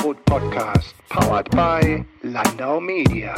Medienrot Podcast, powered by Landau Media.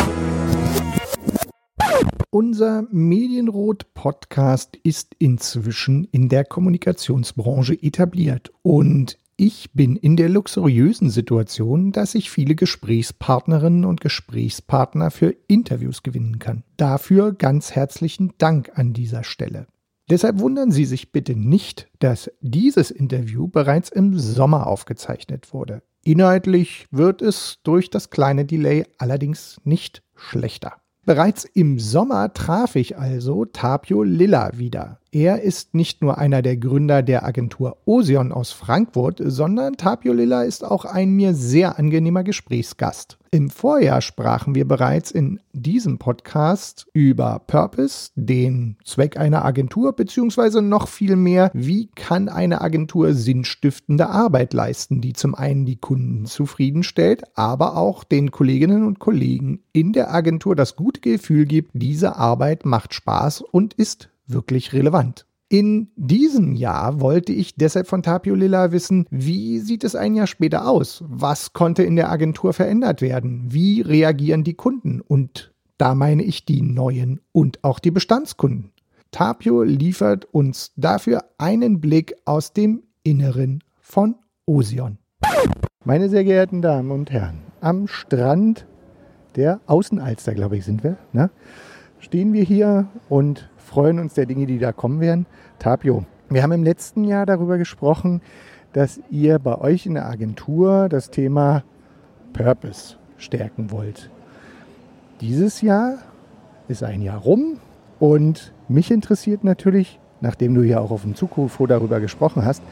Unser Medienrot-Podcast ist inzwischen in der Kommunikationsbranche etabliert und ich bin in der luxuriösen Situation, dass ich viele Gesprächspartnerinnen und Gesprächspartner für Interviews gewinnen kann. Dafür ganz herzlichen Dank an dieser Stelle. Deshalb wundern Sie sich bitte nicht, dass dieses Interview bereits im Sommer aufgezeichnet wurde. Inhaltlich wird es durch das kleine Delay allerdings nicht schlechter. Bereits im Sommer traf ich also Tapio Lilla wieder. Er ist nicht nur einer der Gründer der Agentur Osion aus Frankfurt, sondern Tapio Lilla ist auch ein mir sehr angenehmer Gesprächsgast. Im Vorjahr sprachen wir bereits in diesem Podcast über Purpose, den Zweck einer Agentur, beziehungsweise noch viel mehr, wie kann eine Agentur sinnstiftende Arbeit leisten, die zum einen die Kunden zufriedenstellt, aber auch den Kolleginnen und Kollegen in der Agentur das gute Gefühl gibt, diese Arbeit macht Spaß und ist wirklich relevant. In diesem Jahr wollte ich deshalb von Tapio Lilla wissen, wie sieht es ein Jahr später aus? Was konnte in der Agentur verändert werden? Wie reagieren die Kunden? Und da meine ich die neuen und auch die Bestandskunden. Tapio liefert uns dafür einen Blick aus dem Inneren von Osion. Meine sehr geehrten Damen und Herren, am Strand der Außenalster, glaube ich, sind wir, ne? Stehen wir hier und freuen uns der Dinge, die da kommen werden. Tapio, wir haben im letzten Jahr darüber gesprochen, dass ihr bei euch in der Agentur das Thema Purpose stärken wollt. Dieses Jahr ist ein Jahr rum und mich interessiert natürlich, nachdem du ja auch auf dem Zukunft darüber gesprochen hast,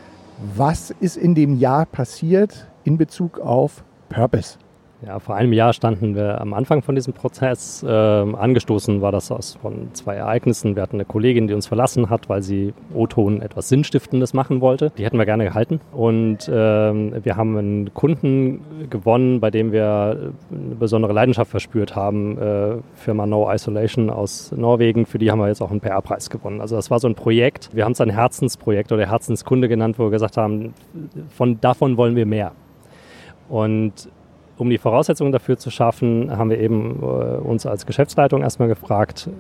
was ist in dem Jahr passiert in Bezug auf Purpose? Ja, vor einem Jahr standen wir am Anfang von diesem Prozess. Angestoßen war das von zwei Ereignissen. Wir hatten eine Kollegin, die uns verlassen hat, weil sie O-Ton etwas Sinnstiftendes machen wollte. Die hätten wir gerne gehalten. Und wir haben einen Kunden gewonnen, bei dem wir eine besondere Leidenschaft verspürt haben. Firma No Isolation aus Norwegen. Für die haben wir jetzt auch einen PR-Preis gewonnen. Also das war so ein Projekt. Wir haben es ein Herzensprojekt oder Herzenskunde genannt, wo wir gesagt haben, davon wollen wir mehr. Und um die Voraussetzungen dafür zu schaffen, haben wir eben uns als Geschäftsleitung erstmal gefragt,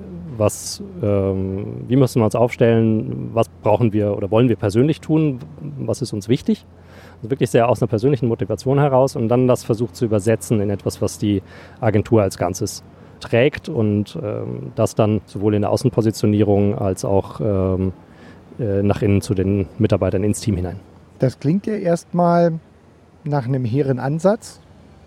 wie müssen wir uns aufstellen, was brauchen wir oder wollen wir persönlich tun, was ist uns wichtig. Also wirklich sehr aus einer persönlichen Motivation heraus und dann das versucht zu übersetzen in etwas, was die Agentur als Ganzes trägt und das dann sowohl in der Außenpositionierung als auch nach innen zu den Mitarbeitern ins Team hinein. Das klingt ja erstmal nach einem hehren Ansatz.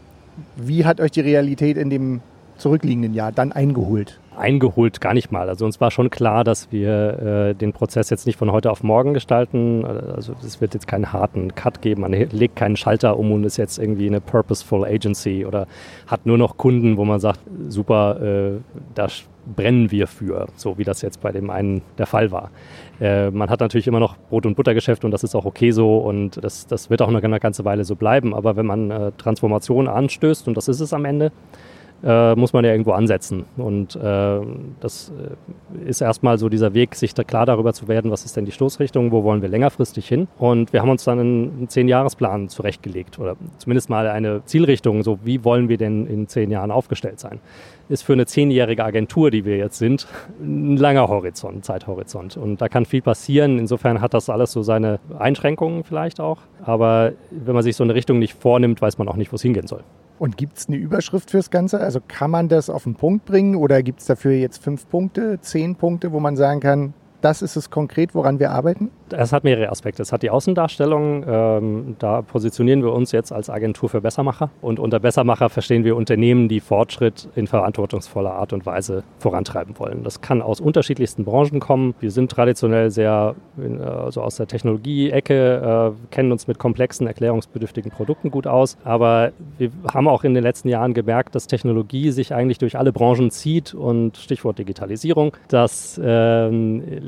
Wie hat euch die Realität in dem zurückliegenden Jahr dann eingeholt? Eingeholt gar nicht mal. Also uns war schon klar, dass wir den Prozess jetzt nicht von heute auf morgen gestalten. Also es wird jetzt keinen harten Cut geben. Man legt keinen Schalter um und ist jetzt irgendwie eine purposeful agency oder hat nur noch Kunden, wo man sagt, super, da brennen wir für, so wie das jetzt bei dem einen der Fall war. Man hat natürlich immer noch Brot- und Buttergeschäft und das ist auch okay so und das wird auch noch eine ganze Weile so bleiben. Aber wenn man Transformation anstößt, und das ist es am Ende, muss man ja irgendwo ansetzen. Und das ist erstmal so dieser Weg, sich da klar darüber zu werden, was ist denn die Stoßrichtung, wo wollen wir längerfristig hin. Und wir haben uns dann einen 10-Jahres-Plan zurechtgelegt oder zumindest mal eine Zielrichtung, so wie wollen wir denn in 10 Jahren aufgestellt sein. Ist für eine 10-jährige Agentur, die wir jetzt sind, ein langer Zeithorizont. Und da kann viel passieren. Insofern hat das alles so seine Einschränkungen vielleicht auch. Aber wenn man sich so eine Richtung nicht vornimmt, weiß man auch nicht, wo es hingehen soll. Und gibt es eine Überschrift fürs Ganze? Also kann man das auf den Punkt bringen oder gibt es dafür jetzt 5 Punkte, 10 Punkte, wo man sagen kann, das ist es konkret, woran wir arbeiten? Es hat mehrere Aspekte. Es hat die Außendarstellung. Da positionieren wir uns jetzt als Agentur für Bessermacher. Und unter Bessermacher verstehen wir Unternehmen, die Fortschritt in verantwortungsvoller Art und Weise vorantreiben wollen. Das kann aus unterschiedlichsten Branchen kommen. Wir sind traditionell sehr also aus der Technologie-Ecke, kennen uns mit komplexen, erklärungsbedürftigen Produkten gut aus. Aber wir haben auch in den letzten Jahren gemerkt, dass Technologie sich eigentlich durch alle Branchen zieht. Und Stichwort Digitalisierung, dass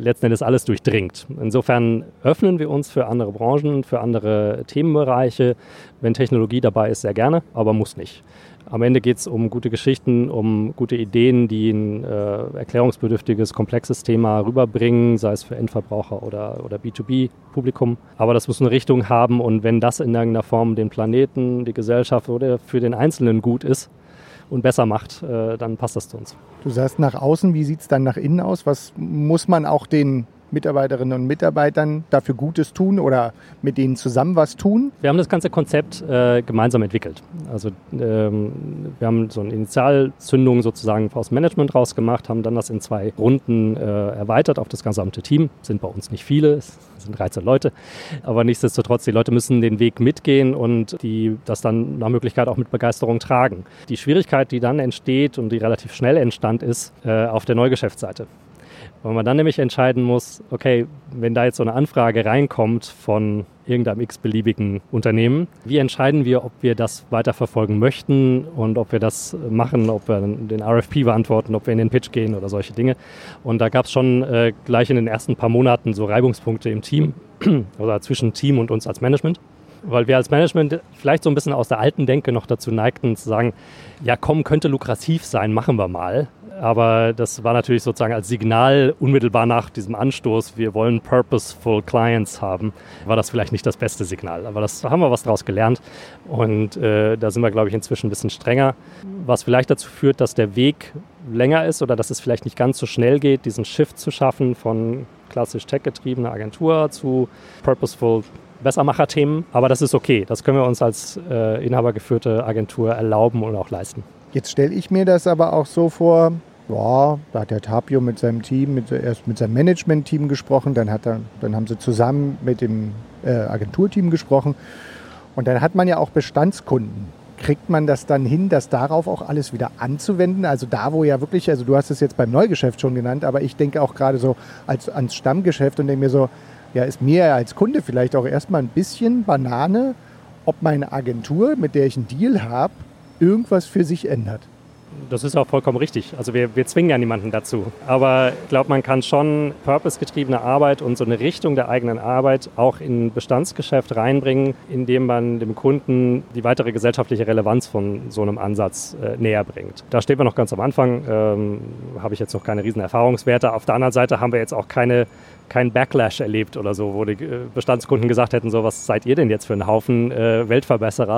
letzten Endes alles durchdringt. Insofern öffnen wir uns für andere Branchen, für andere Themenbereiche. Wenn Technologie dabei ist, sehr gerne, aber muss nicht. Am Ende geht es um gute Geschichten, um gute Ideen, die ein erklärungsbedürftiges, komplexes Thema rüberbringen, sei es für Endverbraucher oder B2B-Publikum. Aber das muss eine Richtung haben und wenn das in irgendeiner Form den Planeten, die Gesellschaft oder für den Einzelnen gut ist und besser macht, dann passt das zu uns. Du sagst nach außen, wie sieht es dann nach innen aus? Was muss man auch den Mitarbeiterinnen und Mitarbeitern dafür Gutes tun oder mit denen zusammen was tun? Wir haben das ganze Konzept gemeinsam entwickelt. Also wir haben so eine Initialzündung sozusagen aus dem Management rausgemacht, haben dann das in 2 Runden erweitert auf das gesamte Team. Sind bei uns nicht viele, es sind 13 Leute, aber nichtsdestotrotz, die Leute müssen den Weg mitgehen und die das dann nach Möglichkeit auch mit Begeisterung tragen. Die Schwierigkeit, die dann entsteht und die relativ schnell entstand, ist auf der Neugeschäftsseite. Weil man dann nämlich entscheiden muss, okay, wenn da jetzt so eine Anfrage reinkommt von irgendeinem x-beliebigen Unternehmen, wie entscheiden wir, ob wir das weiterverfolgen möchten und ob wir das machen, ob wir den RFP beantworten, ob wir in den Pitch gehen oder solche Dinge. Und da gab es schon gleich in den ersten paar Monaten so Reibungspunkte im Team oder zwischen Team und uns als Management. Weil wir als Management vielleicht so ein bisschen aus der alten Denke noch dazu neigten, zu sagen, ja komm, könnte lukrativ sein, machen wir mal. Aber das war natürlich sozusagen als Signal unmittelbar nach diesem Anstoß, wir wollen purposeful Clients haben, war das vielleicht nicht das beste Signal. Aber da haben wir was draus gelernt und da sind wir, glaube ich, inzwischen ein bisschen strenger. Was vielleicht dazu führt, dass der Weg länger ist oder dass es vielleicht nicht ganz so schnell geht, diesen Shift zu schaffen von klassisch tech-getriebener Agentur zu purposeful Bessermacher-Themen. Aber das ist okay. Das können wir uns als inhabergeführte Agentur erlauben und auch leisten. Jetzt stelle ich mir das aber auch so vor, ja, da hat der Tapio mit seinem Team, erst mit seinem Management-Team gesprochen, dann haben sie zusammen mit dem Agenturteam gesprochen und dann hat man ja auch Bestandskunden. Kriegt man das dann hin, das darauf auch alles wieder anzuwenden? Also da, wo ja wirklich, also du hast es jetzt beim Neugeschäft schon genannt, aber ich denke auch gerade so ans Stammgeschäft und denke mir so, ja, ist mir als Kunde vielleicht auch erstmal ein bisschen Banane, ob meine Agentur, mit der ich einen Deal habe, irgendwas für sich ändert. Das ist auch vollkommen richtig. Also wir zwingen ja niemanden dazu. Aber ich glaube, man kann schon purpose-getriebene Arbeit und so eine Richtung der eigenen Arbeit auch in Bestandsgeschäft reinbringen, indem man dem Kunden die weitere gesellschaftliche Relevanz von so einem Ansatz näher bringt. Da stehen wir noch ganz am Anfang. Habe ich jetzt noch keine riesen Erfahrungswerte. Auf der anderen Seite haben wir jetzt auch keinen Backlash erlebt oder so, wo die Bestandskunden gesagt hätten, so was seid ihr denn jetzt für ein Haufen Weltverbesserer,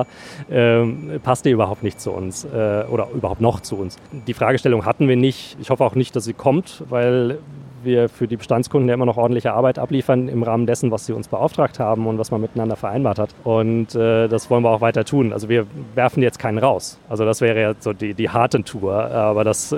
passt ihr überhaupt nicht zu uns oder überhaupt noch zu uns. Die Fragestellung hatten wir nicht. Ich hoffe auch nicht, dass sie kommt, weil wir für die Bestandskunden ja immer noch ordentliche Arbeit abliefern im Rahmen dessen, was sie uns beauftragt haben und was man miteinander vereinbart hat. Und das wollen wir auch weiter tun. Also wir werfen jetzt keinen raus. Also das wäre ja so die harte Tour, aber das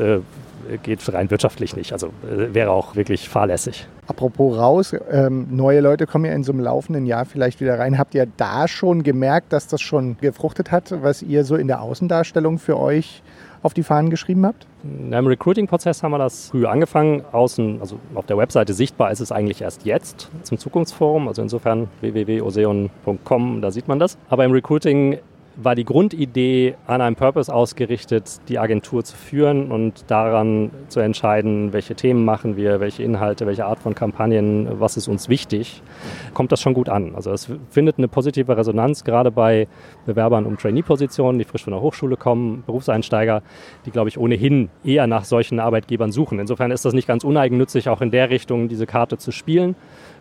geht rein wirtschaftlich nicht. Also wäre auch wirklich fahrlässig. Apropos raus, neue Leute kommen ja in so einem laufenden Jahr vielleicht wieder rein. Habt ihr da schon gemerkt, dass das schon gefruchtet hat, was ihr so in der Außendarstellung für euch auf die Fahnen geschrieben habt? Im Recruiting-Prozess haben wir das früh angefangen. Außen, also auf der Webseite sichtbar ist es eigentlich erst jetzt zum Zukunftsforum. Also insofern www.oseon.com, da sieht man das. Aber im Recruiting war die Grundidee an einem Purpose ausgerichtet, die Agentur zu führen und daran zu entscheiden, welche Themen machen wir, welche Inhalte, welche Art von Kampagnen, was ist uns wichtig, kommt das schon gut an. Also es findet eine positive Resonanz, gerade bei Bewerbern um Trainee-Positionen, die frisch von der Hochschule kommen, Berufseinsteiger, die, glaube ich, ohnehin eher nach solchen Arbeitgebern suchen. Insofern ist das nicht ganz uneigennützig, auch in der Richtung diese Karte zu spielen.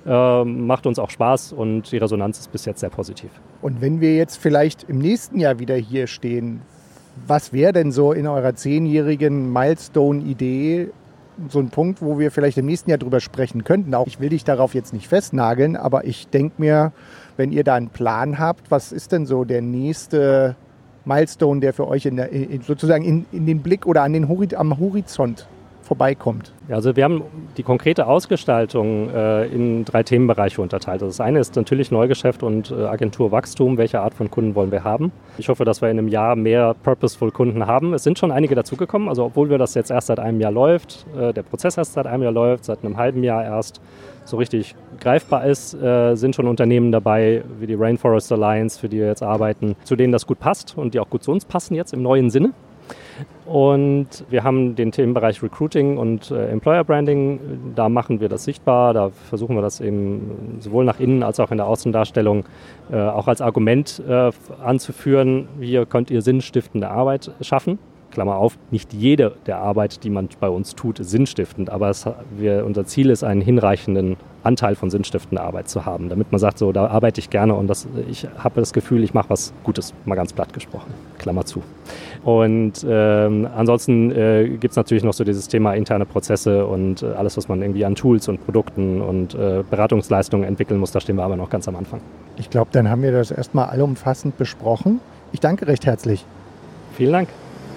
Macht uns auch Spaß und die Resonanz ist bis jetzt sehr positiv. Und wenn wir jetzt vielleicht im nächsten Jahr wieder hier stehen, was wäre denn so in eurer 10-jährigen Milestone-Idee so ein Punkt, wo wir vielleicht im nächsten Jahr drüber sprechen könnten? Auch ich will dich darauf jetzt nicht festnageln, aber ich denke mir, wenn ihr da einen Plan habt, was ist denn so der nächste Milestone, der für euch sozusagen in den Blick oder am Horizont vorbeikommt? Ja, also wir haben die konkrete Ausgestaltung in 3 Themenbereiche unterteilt. Das eine ist natürlich Neugeschäft und Agenturwachstum. Welche Art von Kunden wollen wir haben? Ich hoffe, dass wir in einem Jahr mehr purposeful Kunden haben. Es sind schon einige dazugekommen. Also obwohl wir das jetzt erst seit einem Jahr läuft, der Prozess erst seit einem Jahr läuft, seit einem halben Jahr erst so richtig greifbar ist, sind schon Unternehmen dabei, wie die Rainforest Alliance, für die wir jetzt arbeiten, zu denen das gut passt und die auch gut zu uns passen jetzt im neuen Sinne. Und wir haben den Themenbereich Recruiting und Employer Branding. Da machen wir das sichtbar. Da versuchen wir das eben sowohl nach innen als auch in der Außendarstellung auch als Argument anzuführen. Hier könnt ihr sinnstiftende Arbeit schaffen. Klammer auf, nicht jede der Arbeit, die man bei uns tut, ist sinnstiftend, aber unser Ziel ist, einen hinreichenden Anteil von sinnstiftender Arbeit zu haben, damit man sagt, so, da arbeite ich gerne und ich habe das Gefühl, ich mache was Gutes, mal ganz platt gesprochen, Klammer zu. Und ansonsten gibt es natürlich noch so dieses Thema interne Prozesse und alles, was man irgendwie an Tools und Produkten und Beratungsleistungen entwickeln muss, da stehen wir aber noch ganz am Anfang. Ich glaube, dann haben wir das erstmal allumfassend besprochen. Ich danke recht herzlich. Vielen Dank.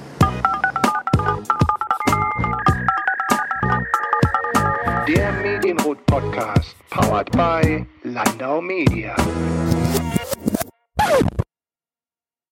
Der Medienrot Podcast, powered by Landau Media.